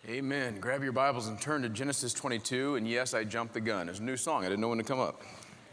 Amen. Grab your Bibles and turn to Genesis 22. And yes, I jumped the gun. There's a new song. I didn't know when to come up.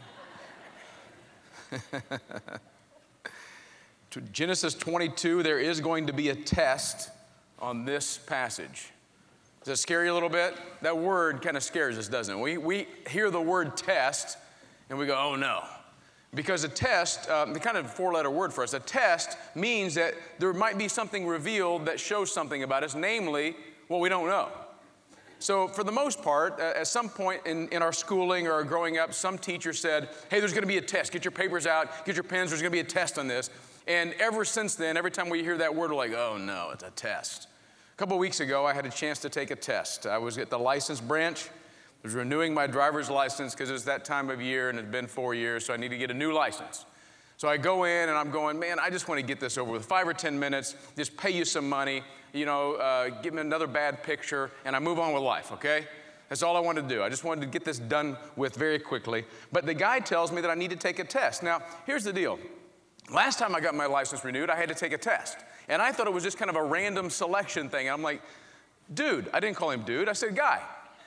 To Genesis 22, there is going to be a test on this passage. Does it scare you a little bit? That word kind of scares us, doesn't it? We hear the word test and we go, oh no. Because a test, the kind of four-letter word for us, a test means that there might be something revealed that shows something about us, namely, what we don't know. So for the most part, at some point in our schooling or our growing up, some teacher said, hey, there's going to be a test. Get your papers out, get your pens, there's going to be a test on this. And ever since then, every time we hear that word, we're like, oh no, it's a test. A couple of weeks ago, I had a chance to take a test. I was at the license branch. I was renewing my driver's license because it's that time of year and it's been 4 years, so I need to get a new license. So I go in and I'm going, man, I just want to get this over with. 5 or 10 minutes, just pay you some money, give me another bad picture, and I move on with life, okay? That's all I wanted to do. I just wanted to get this done with very quickly. But the guy tells me that I need to take a test. Now, here's the deal. Last time I got my license renewed, I had to take a test. And I thought it was just kind of a random selection thing. And I'm like, dude, I didn't call him dude, I said guy.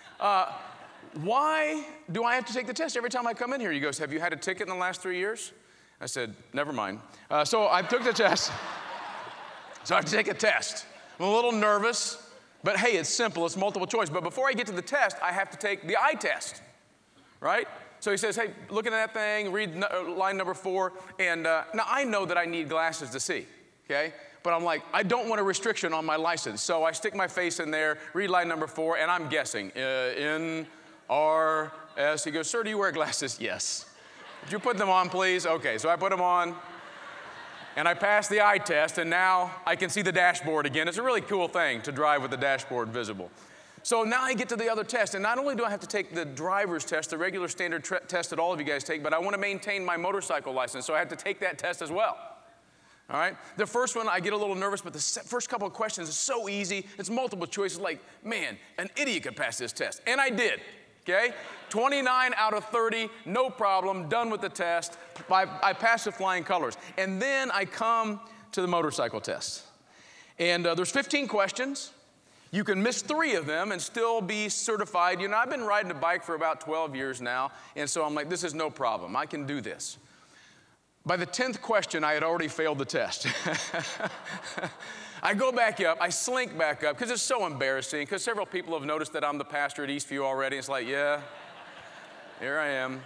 Why do I have to take the test every time I come in here? He goes, have you had a ticket in the last 3 years? I said, never mind. So I took the test. So I have to take a test. I'm a little nervous, but hey, it's simple. It's multiple choice. But before I get to the test, I have to take the eye test, right? So he says, hey, looking at that thing, read line number 4. And now I know that I need glasses to see, okay? But I'm like, I don't want a restriction on my license. So I stick my face in there, read line number 4, and I'm guessing, N-R-S. He goes, sir, do you wear glasses? Yes. Would you put them on, please? Okay, so I put them on, and I passed the eye test, and now I can see the dashboard again. It's a really cool thing to drive with the dashboard visible. So now I get to the other test, and not only do I have to take the driver's test, the regular standard test that all of you guys take, but I want to maintain my motorcycle license, so I have to take that test as well. All right? The first one, I get a little nervous, but the first couple of questions is so easy. It's multiple choices, like, man, an idiot could pass this test, and I did. Okay? 29 out of 30, no problem, done with the test. I passed with flying colors. And then I come to the motorcycle test. And there's 15 questions. You can miss 3 of them and still be certified. You know, I've been riding a bike for about 12 years now, and so I'm like, this is no problem. I can do this. By the 10th question, I had already failed the test. I go back up, I slink back up, because it's so embarrassing, because several people have noticed that I'm the pastor at Eastview already. It's like, yeah, here I am.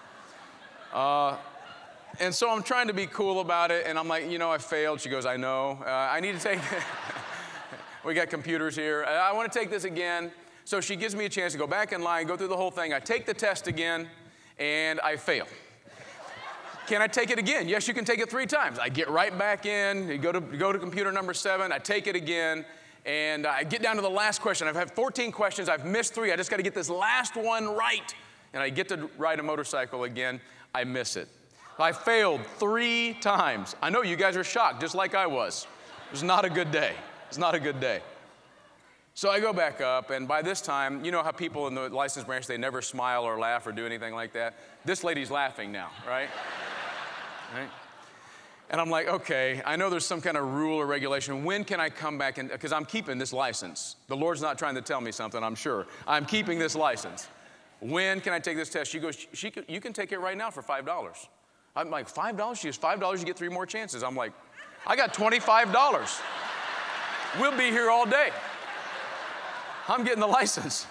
And so I'm trying to be cool about it, and I'm like, I failed. She goes, I know. I need to take, we got computers here. I want to take this again. So she gives me a chance to go back in line, go through the whole thing. I take the test again, and I fail. Can I take it again? Yes, you can take it 3 times. I get right back in, you go to computer number 7, I take it again, and I get down to the last question. I've had 14 questions, I've missed 3, I just got to get this last one right. And I get to ride a motorcycle again, I miss it. I failed 3 times. I know you guys are shocked, just like I was. It was not a good day. It's not a good day. So I go back up, and by this time, you know how people in the license branch, they never smile or laugh or do anything like that? This lady's laughing now, right? Right? And I'm like, okay, I know there's some kind of rule or regulation. When can I come back? Because I'm keeping this license. The Lord's not trying to tell me something, I'm sure. I'm keeping this license. When can I take this test? She goes, you can take it right now for $5. I'm like, $5? She goes, $5, you get 3 more chances. I'm like, I got $25. We'll be here all day. I'm getting the license.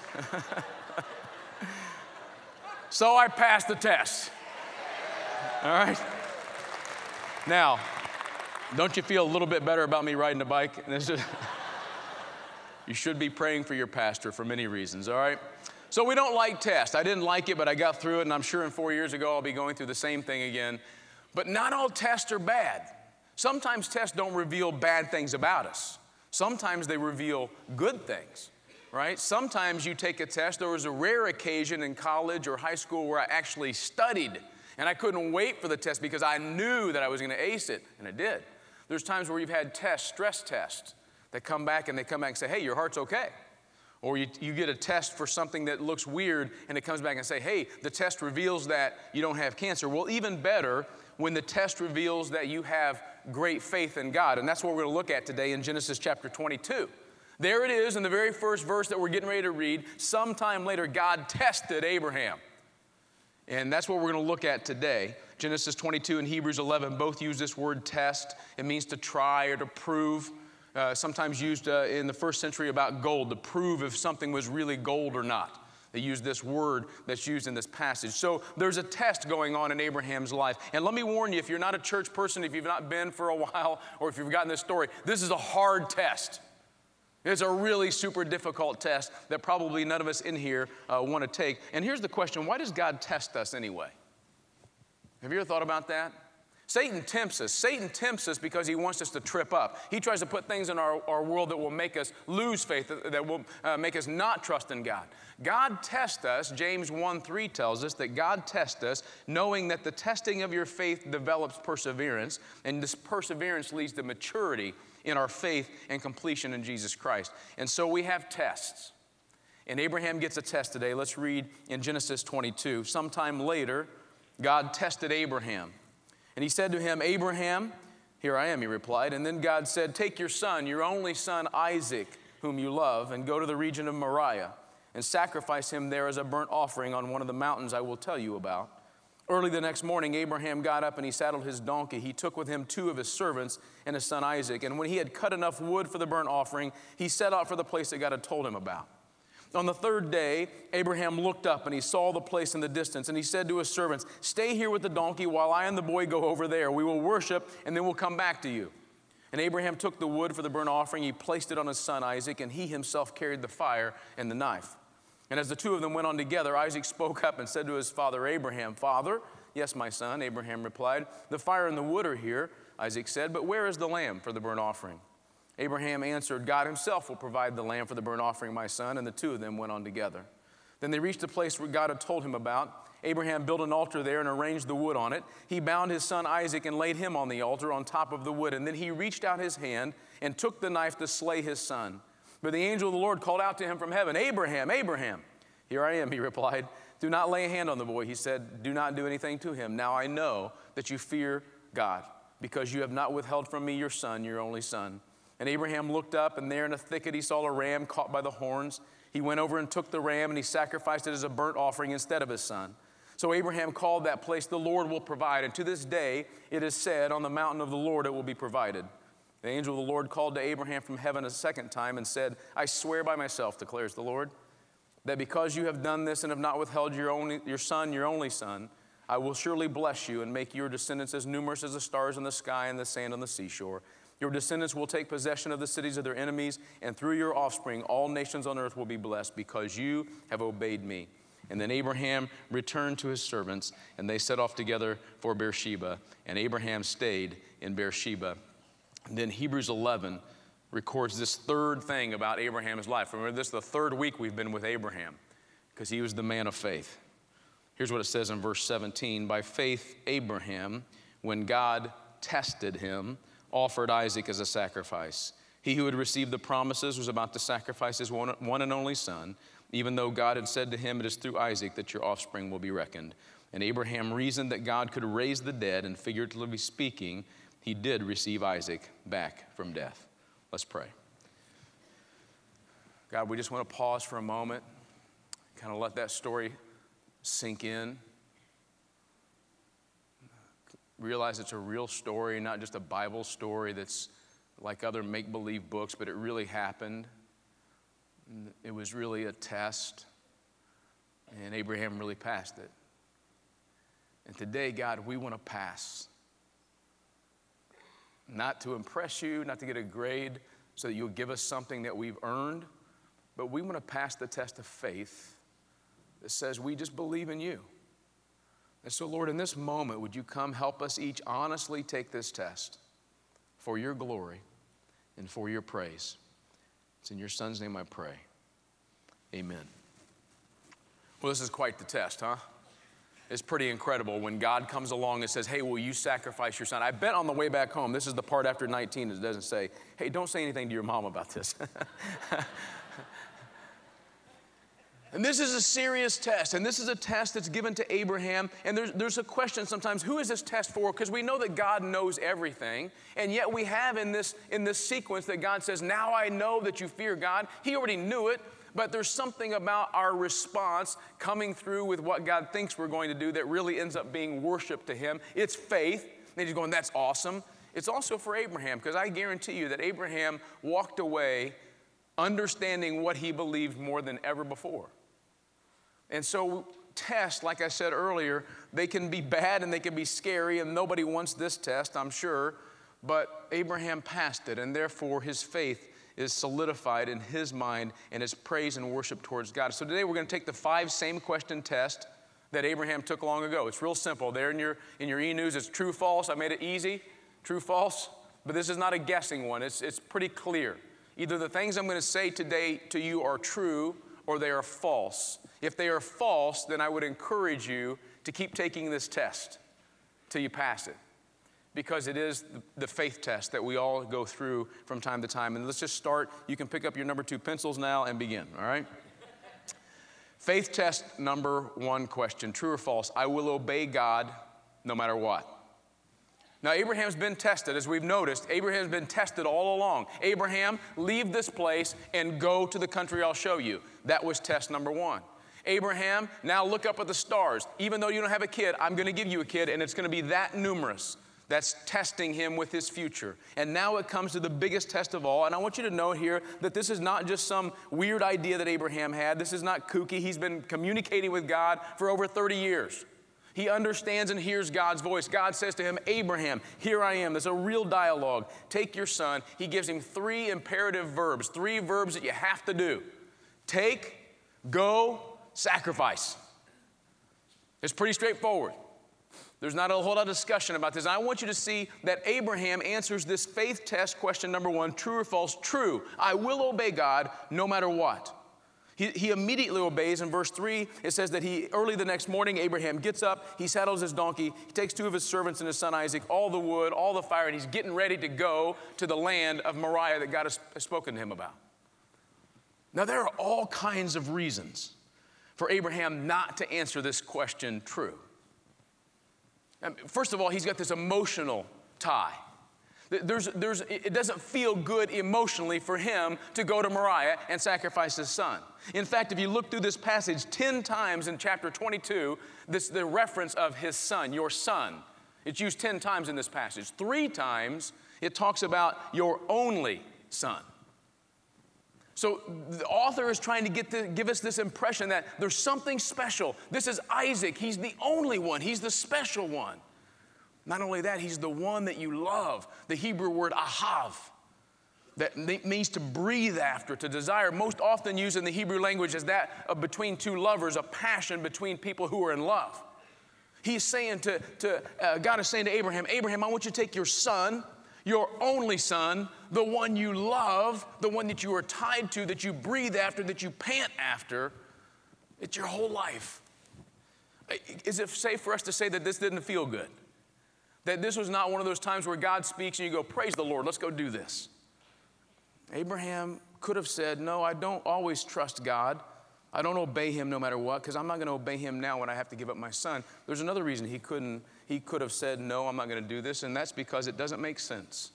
So I passed the test. All right? Now, don't you feel a little bit better about me riding a bike? You should be praying for your pastor for many reasons, all right? So we don't like tests. I didn't like it, but I got through it, and I'm sure in 4 years ago I'll be going through the same thing again. But not all tests are bad. Sometimes tests don't reveal bad things about us. Sometimes they reveal good things, right? Sometimes you take a test. There was a rare occasion in college or high school where I actually studied, and I couldn't wait for the test because I knew that I was going to ace it, and I did. There's times where you've had tests, stress tests, that come back and say, hey, your heart's okay. Or you get a test for something that looks weird, and it comes back and say, hey, the test reveals that you don't have cancer. Well, even better, when the test reveals that you have great faith in God. And that's what we're going to look at today in Genesis chapter 22. There it is in the very first verse that we're getting ready to read. Sometime later, God tested Abraham. And that's what we're going to look at today. Genesis 22 and Hebrews 11 both use this word test. It means to try or to prove. Sometimes used in the first century about gold, to prove if something was really gold or not. They use this word that's used in this passage. So there's a test going on in Abraham's life. And let me warn you, if you're not a church person, if you've not been for a while, or if you've forgotten this story, this is a hard test. It's a really super difficult test that probably none of us in here want to take. And here's the question, why does God test us anyway? Have you ever thought about that? Satan tempts us. Satan tempts us because he wants us to trip up. He tries to put things in our world that will make us lose faith, that will make us not trust in God. God tests us. James 1:3 tells us that God tests us, knowing that the testing of your faith develops perseverance, and this perseverance leads to maturity in our faith and completion in Jesus Christ. And so we have tests. And Abraham gets a test today. Let's read in Genesis 22. Sometime later, God tested Abraham. And he said to him, Abraham, here I am, he replied. And then God said, take your son, your only son Isaac, whom you love, and go to the region of Moriah, and sacrifice him there as a burnt offering on one of the mountains I will tell you about. Early the next morning, Abraham got up and he saddled his donkey. He took with him 2 of his servants and his son Isaac. And when he had cut enough wood for the burnt offering, he set out for the place that God had told him about. On the 3rd day, Abraham looked up and he saw the place in the distance. And he said to his servants, stay here with the donkey while I and the boy go over there. We will worship and then we'll come back to you. And Abraham took the wood for the burnt offering. He placed it on his son Isaac, and he himself carried the fire and the knife. And as the 2 of them went on together, Isaac spoke up and said to his father Abraham, Father, yes, my son, Abraham replied. The fire and the wood are here, Isaac said, but where is the lamb for the burnt offering? Abraham answered, God himself will provide the lamb for the burnt offering, my son. And the 2 of them went on together. Then they reached the place where God had told him about. Abraham built an altar there and arranged the wood on it. He bound his son Isaac and laid him on the altar on top of the wood. And then he reached out his hand and took the knife to slay his son. But the angel of the Lord called out to him from heaven, Abraham, Abraham. Here I am, he replied. Do not lay a hand on the boy. He said, do not do anything to him. Now I know that you fear God, because you have not withheld from me your son, your only son. And Abraham looked up, and there in a thicket he saw a ram caught by the horns. He went over and took the ram, and he sacrificed it as a burnt offering instead of his son. So Abraham called that place, the Lord will provide. And to this day it is said, on the mountain of the Lord it will be provided. The angel of the Lord called to Abraham from heaven a second time and said, I swear by myself, declares the Lord, that because you have done this and have not withheld your son, your only son, I will surely bless you and make your descendants as numerous as the stars in the sky and the sand on the seashore. Your descendants will take possession of the cities of their enemies, and through your offspring all nations on earth will be blessed, because you have obeyed me. And then Abraham returned to his servants, and they set off together for Beersheba, and Abraham stayed in Beersheba. And then Hebrews 11 records this 3rd thing about Abraham's life. Remember, this is the 3rd week we've been with Abraham, because he was the man of faith. Here's what it says in verse 17. By faith, Abraham, when God tested him, offered Isaac as a sacrifice. He who had received the promises was about to sacrifice his one and only son, even though God had said to him, it is through Isaac that your offspring will be reckoned. And Abraham reasoned that God could raise the dead, and figuratively speaking, he did receive Isaac back from death. Let's pray. God, we just want to pause for a moment, kind of let that story sink in. Realize it's a real story, not just a Bible story that's like other make-believe books, but it really happened. It was really a test, and Abraham really passed it. And today, God, we want to pass. Not to impress you, not to get a grade so that you'll give us something that we've earned, but we want to pass the test of faith that says we just believe in you. And so, Lord, in this moment, would you come help us each honestly take this test for your glory and for your praise. It's in your son's name I pray. Amen. Well, this is quite the test, huh? It's pretty incredible when God comes along and says, hey, will you sacrifice your son? I bet on the way back home, this is the part after 19 that doesn't say, hey, don't say anything to your mom about this. And this is a serious test, and this is a test that's given to Abraham, and there's a question sometimes, who is this test for? Because we know that God knows everything, and yet we have in this sequence that God says, now I know that you fear God. He already knew it, but there's something about our response coming through with what God thinks we're going to do that really ends up being worship to him. It's faith, and he's going, that's awesome. It's also for Abraham, because I guarantee you that Abraham walked away understanding what he believed more than ever before. And so tests, like I said earlier, they can be bad and they can be scary, and nobody wants this test, I'm sure, but Abraham passed it, and therefore his faith is solidified in his mind and his praise and worship towards God. So today we're going to take the 5 same question test that Abraham took long ago. It's real simple. There in your e-news, it's true, false. I made it easy, true, false, but this is not a guessing one. It's pretty clear. Either the things I'm going to say today to you are true or they are false. If they are false, then I would encourage you to keep taking this test till you pass it, because it is the faith test that we all go through from time to time. And let's just start. You can pick up your number 2 pencils now and begin, all right? Faith test number 1 question, true or false? I will obey God no matter what. Now, Abraham's been tested, as we've noticed. Abraham's been tested all along. Abraham, leave this place and go to the country I'll show you. That was test number 1. Abraham, now look up at the stars. Even though you don't have a kid, I'm going to give you a kid, and it's going to be that numerous. That's testing him with his future. And now it comes to the biggest test of all. And I want you to know here that this is not just some weird idea that Abraham had. This is not kooky. He's been communicating with God for over 30 years. He understands and hears God's voice. God says to him, Abraham, here I am. There's a real dialogue. Take your son. He gives him 3 imperative verbs, 3 verbs that you have to do. Take, go, sacrifice. It's pretty straightforward. There's not a whole lot of discussion about this. And I want you to see that Abraham answers this faith test question number 1, true or false? True. I will obey God no matter what. He immediately obeys. In verse 3, it says that early the next morning, Abraham gets up, he saddles his donkey, he takes 2 of his servants and his son Isaac, all the wood, all the fire, and he's getting ready to go to the land of Moriah that God has spoken to him about. Now, there are all kinds of reasons for Abraham not to answer this question true. First of all, he's got this emotional tie. It doesn't feel good emotionally for him to go to Moriah and sacrifice his son. In fact, if you look through this passage 10 times in chapter 22, the reference of his son, your son. It's used 10 times in this passage. 3 times it talks about your only son. So the author is trying to give us this impression that there's something special. This is Isaac. He's the only one. He's the special one. Not only that, he's the one that you love. The Hebrew word ahav, that means to breathe after, to desire, most often used in the Hebrew language as that of between 2 lovers, a passion between people who are in love. He's saying God is saying to Abraham, Abraham, I want you to take your son, your only son, the one you love, the one that you are tied to, that you breathe after, that you pant after. It's your whole life. Is it safe for us to say that this didn't feel good? That this was not one of those times where God speaks and you go, praise the Lord, let's go do this. Abraham could have said, no, I don't always trust God. I don't obey him no matter what, because I'm not going to obey him now when I have to give up my son. There's another reason he could have said, no, I'm not going to do this, and that's because it doesn't make sense.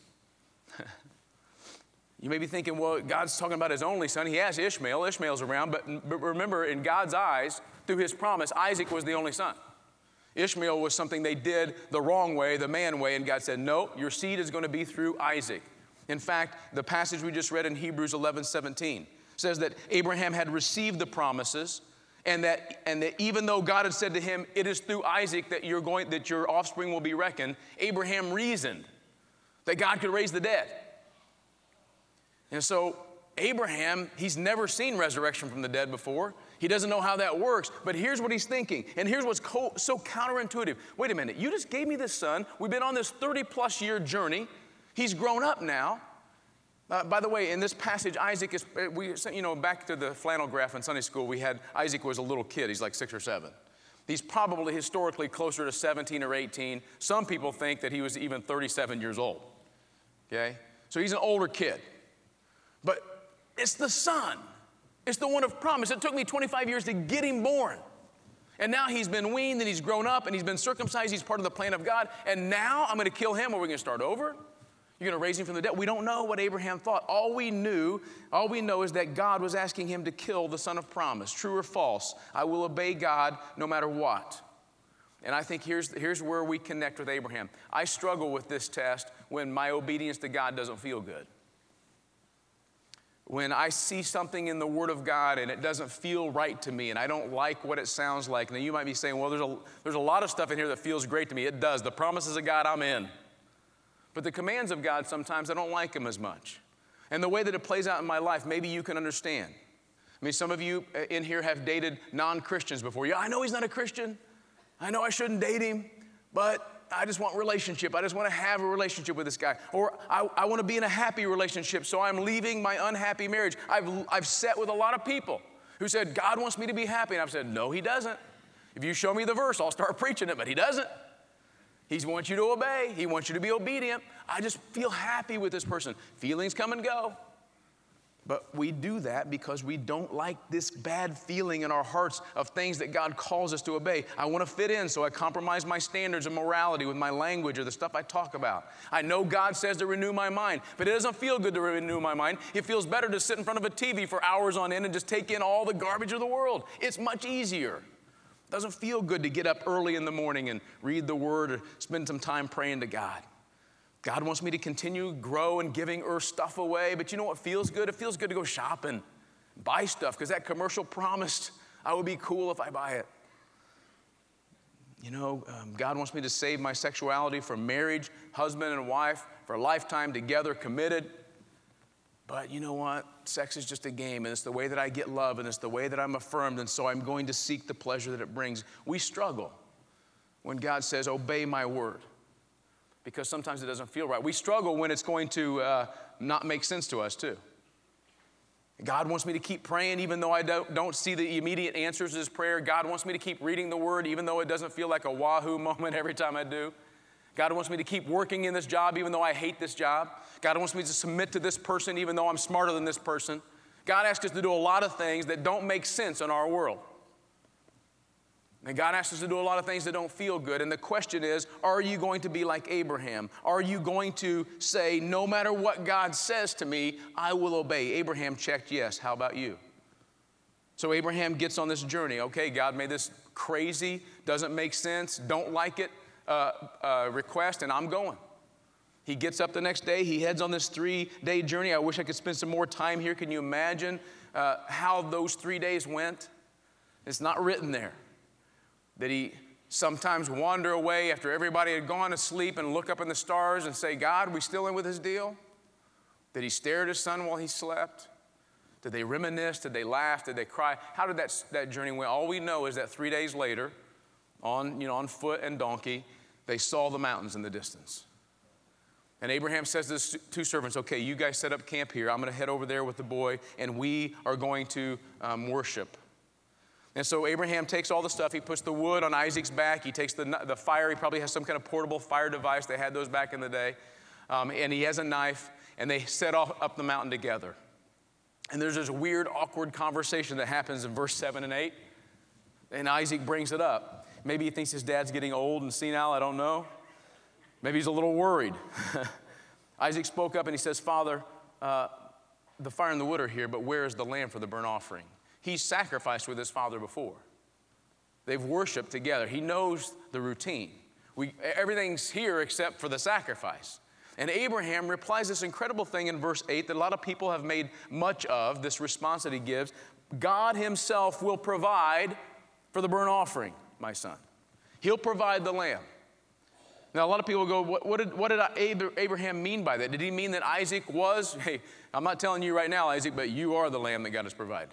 You may be thinking, well, God's talking about his only son. He has Ishmael. Ishmael's around, but remember, in God's eyes, through his promise, Isaac was the only son. Ishmael was something they did the wrong way, the man way, and God said, no, your seed is going to be through Isaac. In fact, the passage we just read in Hebrews 11:17 says that Abraham had received the promises, and that even though God had said to him, it is through Isaac that your offspring will be reckoned, Abraham reasoned that God could raise the dead. And so Abraham, he's never seen resurrection from the dead before. He doesn't know how that works, but here's what he's thinking, and here's what's so counterintuitive. Wait a minute, you just gave me this son. We've been on this 30-plus year journey. He's grown up now. By the way, in this passage, Isaac is, back to the flannel graph in Sunday school, Isaac was a little kid. He's like 6 or 7. He's probably historically closer to 17 or 18. Some people think that he was even 37 years old, okay? So he's an older kid. But it's the son. It's the one of promise. It took me 25 years to get him born. And now he's been weaned and he's grown up and he's been circumcised. He's part of the plan of God. And now I'm going to kill him, or we're going to start over? You're going to raise him from the dead? We don't know what Abraham thought. All we know is that God was asking him to kill the son of promise. True or false? I will obey God no matter what. And I think here's where we connect with Abraham. I struggle with this test when my obedience to God doesn't feel good. When I see something in the Word of God and it doesn't feel right to me and I don't like what it sounds like. Now you might be saying, well, there's a lot of stuff in here that feels great to me. It does. The promises of God, I'm in. But the commands of God, sometimes I don't like them as much. And the way that it plays out in my life, maybe you can understand. I mean, some of you in here have dated non-Christians before. Yeah, I know he's not a Christian. I know I shouldn't date him, but I just want relationship. I just want to have a relationship with this guy. Or I want to be in a happy relationship, so I'm leaving my unhappy marriage. I've sat with a lot of people who said, God wants me to be happy. And I've said, no, he doesn't. If you show me the verse, I'll start preaching it, but he doesn't. He wants you to obey. He wants you to be obedient. I just feel happy with this person. Feelings come and go. But we do that because we don't like this bad feeling in our hearts of things that God calls us to obey. I want to fit in, so I compromise my standards of morality with my language or the stuff I talk about. I know God says to renew my mind, but it doesn't feel good to renew my mind. It feels better to sit in front of a TV for hours on end and just take in all the garbage of the world. It's much easier. It doesn't feel good to get up early in the morning and read the Word or spend some time praying to God. God wants me to continue grow and giving earth stuff away, but you know what feels good? It feels good to go shopping, buy stuff, because that commercial promised I would be cool if I buy it. You know, God wants me to save my sexuality for marriage, husband and wife, for a lifetime together, committed. But you know what? Sex is just a game, and it's the way that I get love, and it's the way that I'm affirmed, and so I'm going to seek the pleasure that it brings. We struggle when God says, obey my word, because sometimes it doesn't feel right. We struggle when it's going to not make sense to us, too. God wants me to keep praying even though I don't see the immediate answers to this prayer. God wants me to keep reading the Word even though it doesn't feel like a wahoo moment every time I do. God wants me to keep working in this job even though I hate this job. God wants me to submit to this person even though I'm smarter than this person. God asks us to do a lot of things that don't make sense in our world. And God asks us to do a lot of things that don't feel good. And the question is, are you going to be like Abraham? Are you going to say, no matter what God says to me, I will obey? Abraham checked yes. How about you? So Abraham gets on this journey. Okay, God made this crazy, doesn't make sense, don't like it request, and I'm going. He gets up the next day. He heads on this 3-day journey. I wish I could spend some more time here. Can you imagine how those 3 days went? It's not written there. Did he sometimes wander away after everybody had gone to sleep and look up in the stars and say, God, we still in with this deal? Did he stare at his son while he slept? Did they reminisce? Did they laugh? Did they cry? How did that journey went? All we know is that 3 days later, on foot and donkey, they saw the mountains in the distance. And Abraham says to his 2 servants, okay, you guys set up camp here. I'm going to head over there with the boy, and we are going to worship. And so Abraham takes all the stuff. He puts the wood on Isaac's back. He takes the fire. He probably has some kind of portable fire device. They had those back in the day. And he has a knife, and they set off up the mountain together. And there's this weird, awkward conversation that happens in verse 7 and 8. And Isaac brings it up. Maybe he thinks his dad's getting old and senile. I don't know. Maybe he's a little worried. Isaac spoke up and he says, Father, the fire and the wood are here, but where is the lamb for the burnt offering? He's sacrificed with his father before. They've worshiped together. He knows the routine. Everything's here except for the sacrifice. And Abraham replies this incredible thing in verse 8 that a lot of people have made much of, this response that he gives. God himself will provide for the burnt offering, my son. He'll provide the lamb. Now, a lot of people go, what did Abraham mean by that? Did he mean that Isaac was, hey, I'm not telling you right now, Isaac, but you are the lamb that God has provided.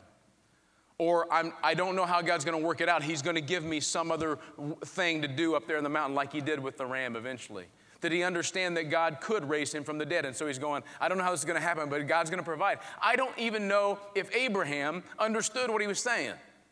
Or I don't know how God's going to work it out. He's going to give me some other thing to do up there in the mountain like he did with the ram eventually. Did he understand that God could raise him from the dead? And so he's going, I don't know how this is going to happen, but God's going to provide. I don't even know if Abraham understood what he was saying.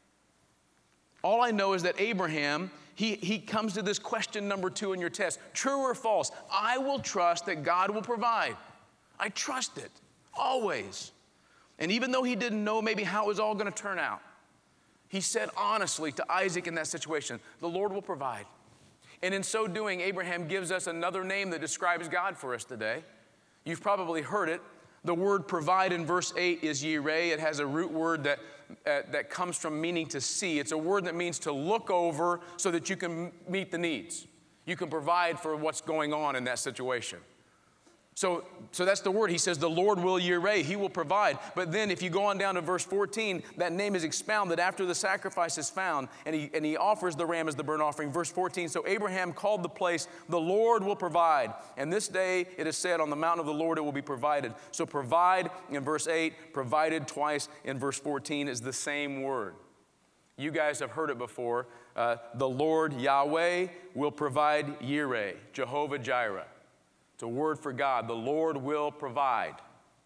All I know is that Abraham, he comes to this question number 2 in your test. True or false? I will trust that God will provide. I trust it, always. And even though he didn't know maybe how it was all going to turn out, he said honestly to Isaac in that situation, the Lord will provide. And in so doing, Abraham gives us another name that describes God for us today. You've probably heard it. The word provide in verse 8 is yireh. It has a root word that comes from meaning to see. It's a word that means to look over so that you can meet the needs. You can provide for what's going on in that situation. So that's the word. He says, the Lord will yireh. He will provide. But then if you go on down to verse 14, that name is expounded after the sacrifice is found, and he offers the ram as the burnt offering. Verse 14, so Abraham called the place, the Lord will provide. And this day it is said, on the mountain of the Lord it will be provided. So provide in verse 8, provided twice in verse 14 is the same word. You guys have heard it before. The Lord Yahweh will provide yireh, Jehovah Jireh. It's a word for God. The Lord will provide.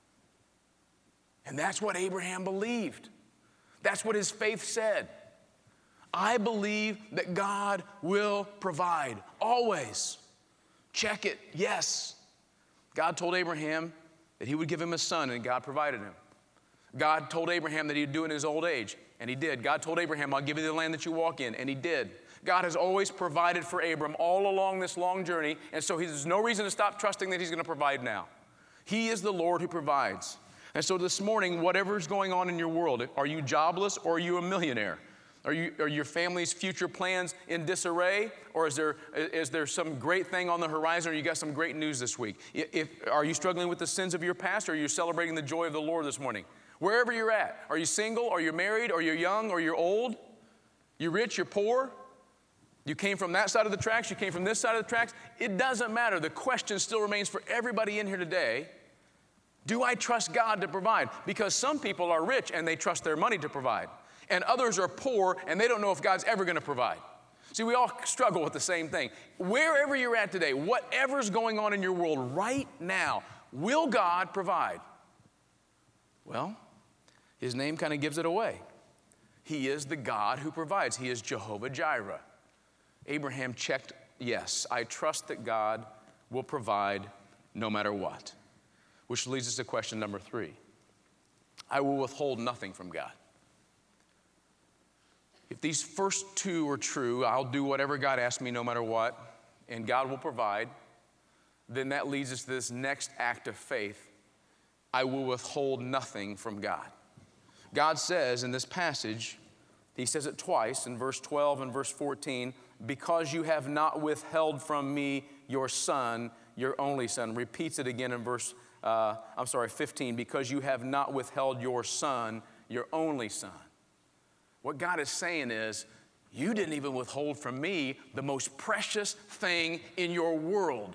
And that's what Abraham believed. That's what his faith said. I believe that God will provide, always. Check it, yes. God told Abraham that he would give him a son, and God provided him. God told Abraham that he'd do it in his old age, and he did. God told Abraham, I'll give you the land that you walk in, and he did. God has always provided for Abram all along this long journey, and so there's no reason to stop trusting that he's going to provide now. He is the Lord who provides. And so this morning, whatever's going on in your world, are you jobless or are you a millionaire? Are your family's future plans in disarray, or is there some great thing on the horizon, or you got some great news this week? Are you struggling with the sins of your past, or are you celebrating the joy of the Lord this morning? Wherever you're at, are you single, are you married, are you young, or you're old? You're rich, you're poor? You came from that side of the tracks, you came from this side of the tracks. It doesn't matter. The question still remains for everybody in here today. Do I trust God to provide? Because some people are rich and they trust their money to provide. And others are poor and they don't know if God's ever going to provide. See, we all struggle with the same thing. Wherever you're at today, whatever's going on in your world right now, will God provide? Well, his name kind of gives it away. He is the God who provides. He is Jehovah Jireh. Abraham checked, yes, I trust that God will provide no matter what. Which leads us to question number 3. I will withhold nothing from God. If these first two are true, I'll do whatever God asks me no matter what, and God will provide, then that leads us to this next act of faith. I will withhold nothing from God. God says in this passage, he says it twice in verse 12 and verse 14, because you have not withheld from me your son, your only son. Repeats it again in verse 15, because you have not withheld your son, your only son. What God is saying is, you didn't even withhold from me the most precious thing in your world.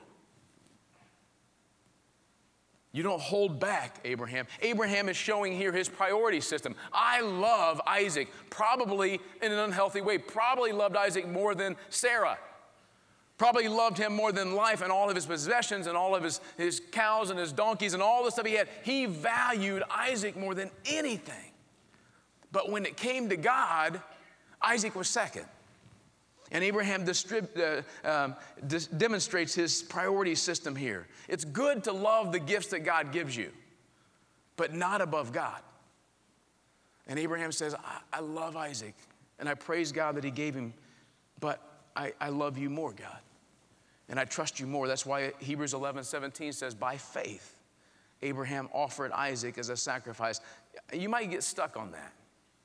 You don't hold back, Abraham. Abraham is showing here his priority system. I love Isaac, probably in an unhealthy way. Probably loved Isaac more than Sarah. Probably loved him more than life and all of his possessions and all of his cows and his donkeys and all the stuff he had. He valued Isaac more than anything. But when it came to God, Isaac was second. And Abraham demonstrates his priority system here. It's good to love the gifts that God gives you, but not above God. And Abraham says, I love Isaac, and I praise God that he gave him, but I love you more, God, and I trust you more. That's why Hebrews 11:17 says, by faith, Abraham offered Isaac as a sacrifice. You might get stuck on that.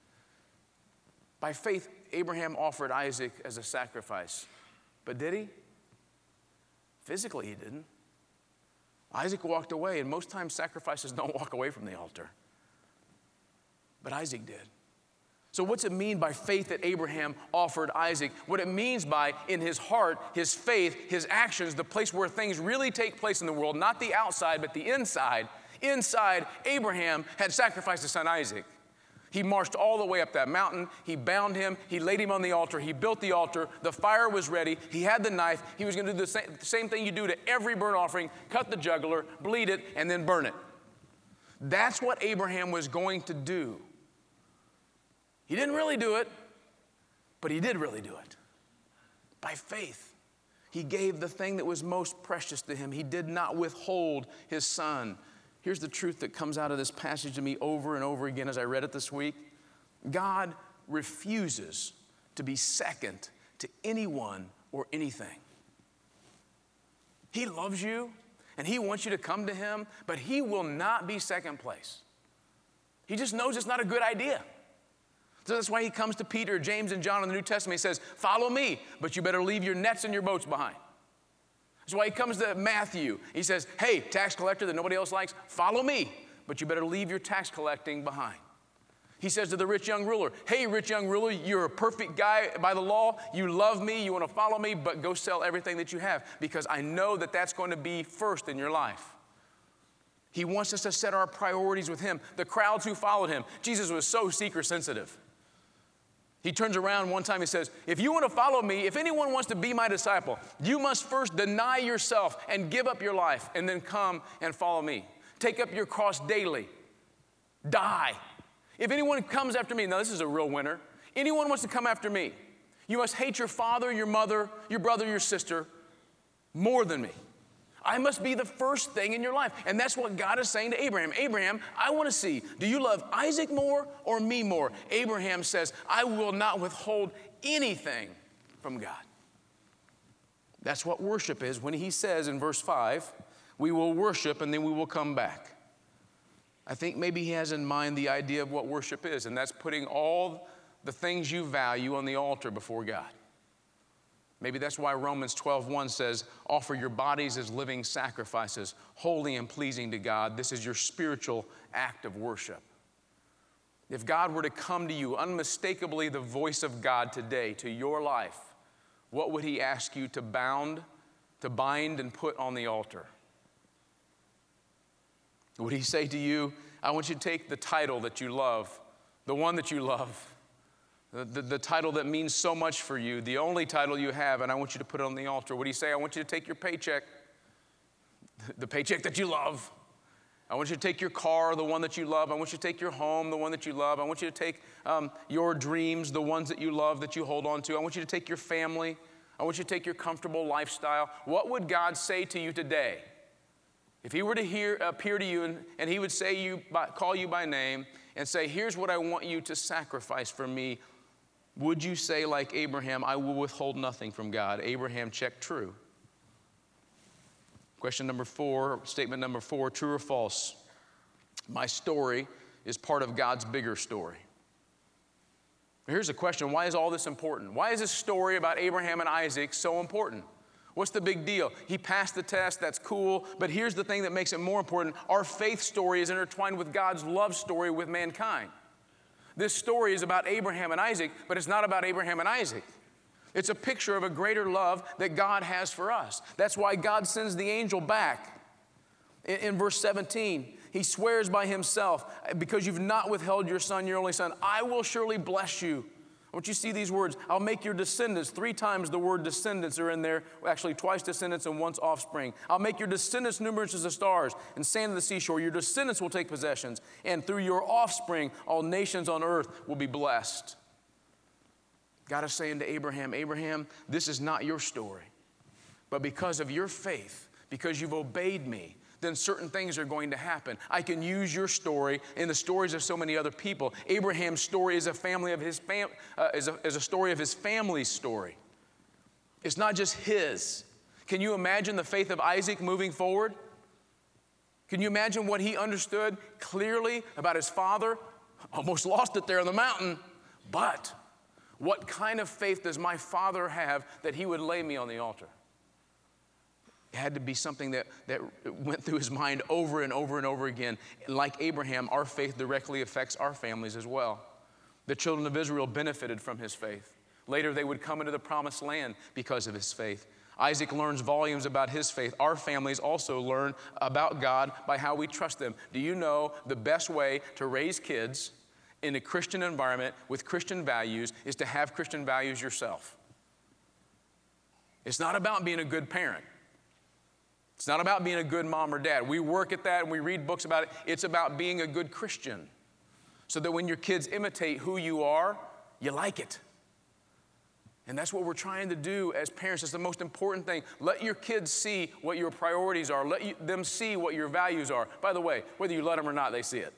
By faith, Abraham offered Isaac as a sacrifice. But did he? Physically, he didn't. Isaac walked away, and most times sacrifices don't walk away from the altar. But Isaac did. So what's it mean by faith that Abraham offered Isaac? What it means by, in his heart, his faith, his actions, the place where things really take place in the world, not the outside, but the inside. Inside, Abraham had sacrificed his son Isaac. He marched all the way up that mountain. He bound him. He laid him on the altar. He built the altar. The fire was ready. He had the knife. He was going to do the same thing you do to every burnt offering, cut the jugular, bleed it, and then burn it. That's what Abraham was going to do. He didn't really do it, but he did really do it. By faith, he gave the thing that was most precious to him. He did not withhold his son. here's the truth that comes out of this passage to me over and over again as I read it this week. God refuses to be second to anyone or anything. He loves you and he wants you to come to him, but he will not be second place. He just knows it's not a good idea. So that's why he comes to Peter, James, and John in the New Testament. He says, follow me, but you better leave your nets and your boats behind. That's why he comes to Matthew. He says, hey, tax collector that nobody else likes, follow me, but you better leave your tax collecting behind. He says to the rich young ruler, hey, rich young ruler, you're a perfect guy by the law. You love me. You want to follow me, but go sell everything that you have because I know that that's going to be first in your life. He wants us to set our priorities with him. The crowds who followed him, Jesus was so seeker sensitive. He turns around one time, he says, if you want to follow me, if anyone wants to be my disciple, you must first deny yourself and give up your life and then come and follow me. Take up your cross daily. Die. If anyone comes after me, now this is a real winner. Anyone wants to come after me, you must hate your father, your mother, your brother, your sister more than me. I must be the first thing in your life. And that's what God is saying to Abraham. Abraham, I want to see, do you love Isaac more or me more? Abraham says, I will not withhold anything from God. That's what worship is when he says in verse 5, we will worship and then we will come back. I think maybe he has in mind the idea of what worship is, and that's putting all the things you value on the altar before God. Maybe that's why Romans 12:1 says, offer your bodies as living sacrifices, holy and pleasing to God. This is your spiritual act of worship. If God were to come to you, unmistakably the voice of God today to your life, what would he ask you to bind and put on the altar? Would he say to you, I want you to take the title that you love, the one that you love, the title that means so much for you, the only title you have, and I want you to put it on the altar. Would he say, I want you to take your paycheck, the paycheck that you love. I want you to take your car, the one that you love. I want you to take your home, the one that you love. I want you to take your dreams, the ones that you love, that you hold on to. I want you to take your family. I want you to take your comfortable lifestyle. What would God say to you today? If he were to appear to you and he would call you by name and say, here's what I want you to sacrifice for me, would you say like Abraham, I will withhold nothing from God? Abraham checked true. Question number 4, statement number 4, true or false? My story is part of God's bigger story. Here's a question, why is all this important? Why is this story about Abraham and Isaac so important? What's the big deal? He passed the test, that's cool, but here's the thing that makes it more important. Our faith story is intertwined with God's love story with mankind. This story is about Abraham and Isaac, but it's not about Abraham and Isaac. It's a picture of a greater love that God has for us. That's why God sends the angel back. In verse 17, he swears by himself, because you've not withheld your son, your only son, I will surely bless you. I want you to see these words. I'll make your descendants. 3 times the word descendants are in there. Actually, twice descendants and once offspring. I'll make your descendants numerous as the stars and sand of the seashore. Your descendants will take possessions. And through your offspring, all nations on earth will be blessed. God is saying to Abraham, Abraham, this is not your story. But because of your faith, because you've obeyed me, then certain things are going to happen. I can use your story in the stories of so many other people. Abraham's story is a story of his family's story. It's not just his. Can you imagine the faith of Isaac moving forward? Can you imagine what he understood clearly about his father? Almost lost it there on the mountain. But what kind of faith does my father have that he would lay me on the altar? It had to be something that went through his mind over and over and over again. Like Abraham, our faith directly affects our families as well. The children of Israel benefited from his faith. Later, they would come into the promised land because of his faith. Isaac learns volumes about his faith. Our families also learn about God by how we trust them. Do you know the best way to raise kids in a Christian environment with Christian values is to have Christian values yourself? It's not about being a good parent. It's not about being a good mom or dad. We work at that and we read books about it. It's about being a good Christian so that when your kids imitate who you are, you like it. And that's what we're trying to do as parents. It's the most important thing. Let your kids see what your priorities are. Let them see what your values are. By the way, whether you let them or not, they see it.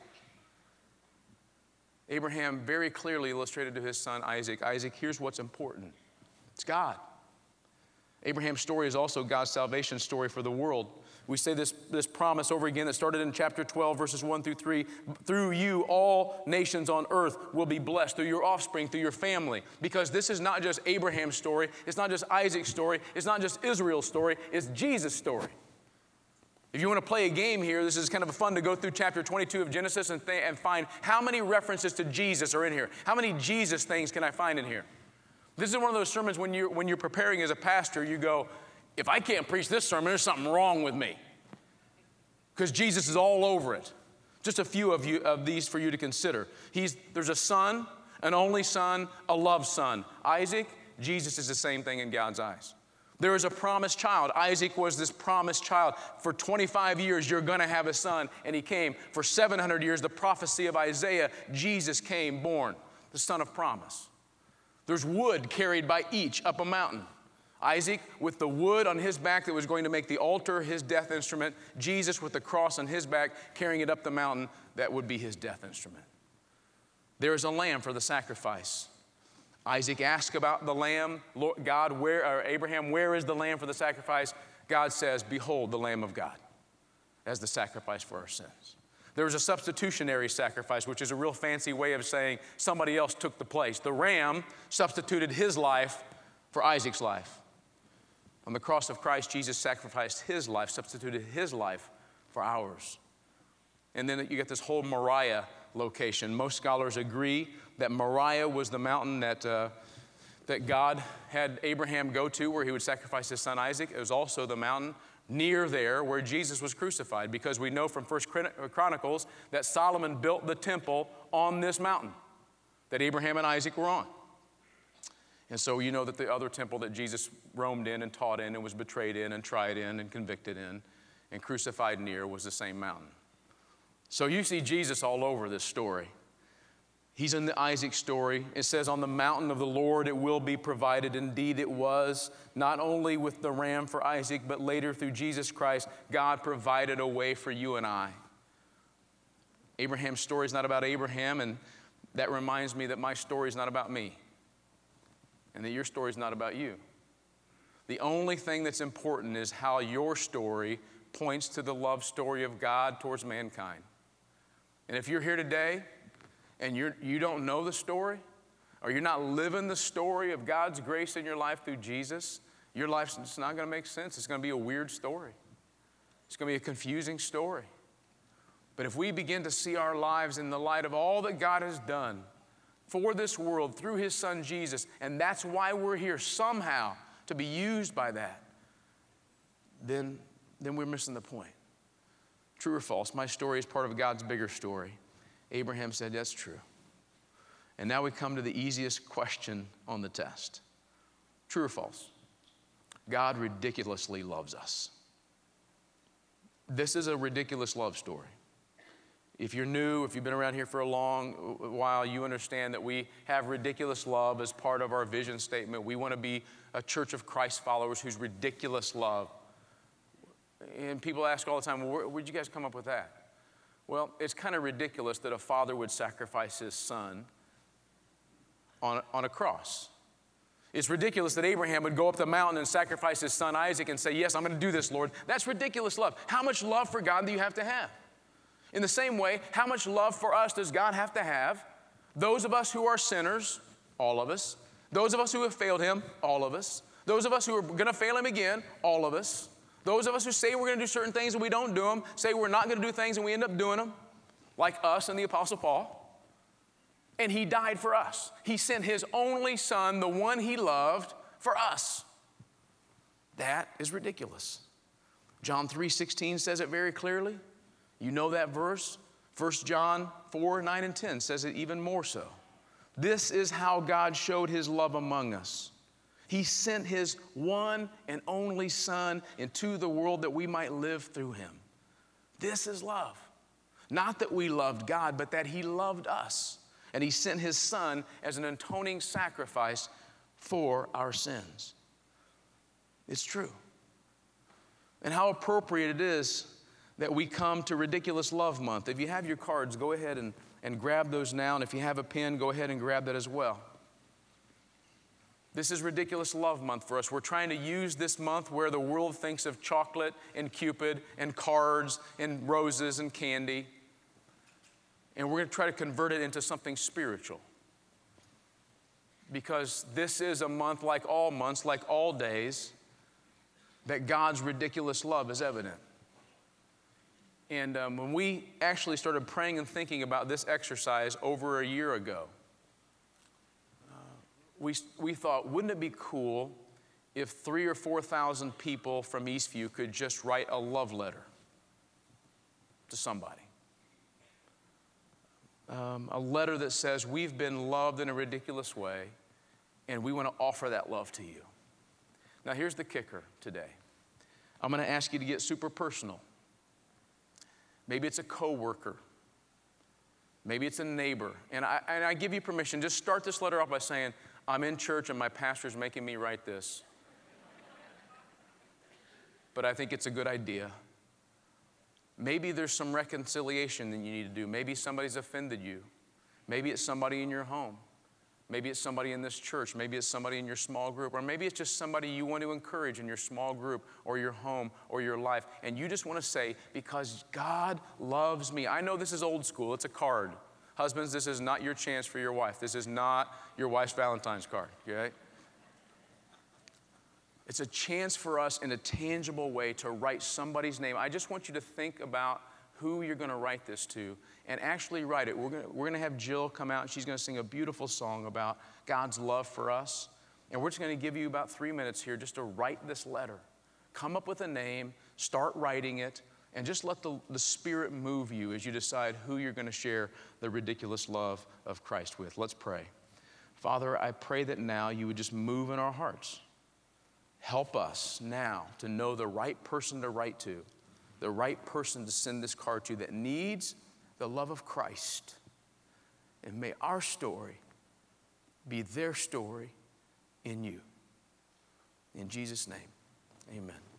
Abraham very clearly illustrated to his son Isaac, Isaac, here's what's important. It's God. Abraham's story is also God's salvation story for the world. We say this promise over again that started in chapter 12, verses 1 through 3. Through you, all nations on earth will be blessed, through your offspring, through your family. Because this is not just Abraham's story. It's not just Isaac's story. It's not just Israel's story. It's Jesus' story. If you want to play a game here, this is kind of fun to go through chapter 22 of Genesis and find how many references to Jesus are in here. How many Jesus things can I find in here? This is one of those sermons when you're preparing as a pastor, you go, if I can't preach this sermon, there's something wrong with me. Because Jesus is all over it. Just a few of these for you to consider. There's a son, an only son, a loved son. Isaac, Jesus is the same thing in God's eyes. There is a promised child. Isaac was this promised child. For 25 years, you're going to have a son, and he came. For 700 years, the prophecy of Isaiah, Jesus came, born, the son of promise. There's wood carried by each up a mountain. Isaac with the wood on his back that was going to make the altar his death instrument. Jesus with the cross on his back carrying it up the mountain that would be his death instrument. There is a lamb for the sacrifice. Isaac asked about the lamb. Lord, Abraham, where is the lamb for the sacrifice? God says, behold the Lamb of God as the sacrifice for our sins. There was a substitutionary sacrifice, which is a real fancy way of saying somebody else took the place. The ram substituted his life for Isaac's life. On the cross of Christ, Jesus sacrificed his life, substituted his life for ours. And then you get this whole Moriah location. Most scholars agree that Moriah was the mountain that God had Abraham go to where he would sacrifice his son Isaac. It was also the mountain near there where Jesus was crucified, because we know from 1 Chronicles that Solomon built the temple on this mountain that Abraham and Isaac were on. And so you know that the other temple that Jesus roamed in and taught in and was betrayed in and tried in and convicted in and crucified near was the same mountain. So you see Jesus all over this story. He's in the Isaac story. It says, on the mountain of the Lord it will be provided. Indeed it was, not only with the ram for Isaac, but later through Jesus Christ, God provided a way for you and I. Abraham's story is not about Abraham, and that reminds me that my story is not about me, and that your story is not about you. The only thing that's important is how your story points to the love story of God towards mankind. And if you're here today and you don't know the story, or you're not living the story of God's grace in your life through Jesus, your life's just not going to make sense. It's going to be a weird story. It's going to be a confusing story. But if we begin to see our lives in the light of all that God has done for this world through his son Jesus, and that's why we're here somehow, to be used by that, then we're missing the point. True or false? My story is part of God's bigger story. Abraham said, that's true. And now we come to the easiest question on the test. True or false? God ridiculously loves us. This is a ridiculous love story. If you're new, if you've been around here for a long while, you understand that we have ridiculous love as part of our vision statement. We want to be a church of Christ followers whose ridiculous love. And people ask all the time, well, where'd you guys come up with that? Well, it's kind of ridiculous that a father would sacrifice his son on a cross. It's ridiculous that Abraham would go up the mountain and sacrifice his son Isaac and say, yes, I'm going to do this, Lord. That's ridiculous love. How much love for God do you have to have? In the same way, how much love for us does God have to have? Those of us who are sinners, all of us. Those of us who have failed him, all of us. Those of us who are going to fail him again, all of us. Those of us who say we're going to do certain things and we don't do them, say we're not going to do things and we end up doing them, like us and the Apostle Paul. And he died for us. He sent his only son, the one he loved, for us. That is ridiculous. John 3:16 says it very clearly. You know that verse. 1 John 4:9 and 10 says it even more so. This is how God showed his love among us. He sent his one and only son into the world that we might live through him. This is love. Not that we loved God, but that he loved us. And he sent his son as an atoning sacrifice for our sins. It's true. And how appropriate it is that we come to Ridiculous Love Month. If you have your cards, go ahead and grab those now. And if you have a pen, go ahead and grab that as well. This is Ridiculous Love Month for us. We're trying to use this month where the world thinks of chocolate and Cupid and cards and roses and candy. And we're going to try to convert it into something spiritual. Because this is a month like all months, like all days, that God's ridiculous love is evident. And when we actually started praying and thinking about this exercise over a year ago, we thought, wouldn't it be cool if 3,000 or 4,000 people from Eastview could just write a love letter to somebody? A letter that says, we've been loved in a ridiculous way, and we want to offer that love to you. Now, here's the kicker today. I'm going to ask you to get super personal. Maybe it's a coworker. Maybe it's a neighbor. And I give you permission. Just start this letter off by saying, I'm in church and my pastor's making me write this. But I think it's a good idea. Maybe there's some reconciliation that you need to do. Maybe somebody's offended you. Maybe it's somebody in your home. Maybe it's somebody in this church. Maybe it's somebody in your small group. Or maybe it's just somebody you want to encourage in your small group or your home or your life. And you just want to say, because God loves me. I know this is old school. It's a card. Husbands, this is not your chance for your wife. This is not your wife's Valentine's card, okay? It's a chance for us in a tangible way to write somebody's name. I just want you to think about who you're going to write this to and actually write it. We're going to have Jill come out and she's going to sing a beautiful song about God's love for us. And we're just going to give you about 3 minutes here just to write this letter. Come up with a name, start writing it, and just let the Spirit move you as you decide who you're going to share the ridiculous love of Christ with. Let's pray. Father, I pray that now you would just move in our hearts. Help us now to know the right person to write to, the right person to send this card to that needs the love of Christ. And may our story be their story in you. In Jesus' name, amen.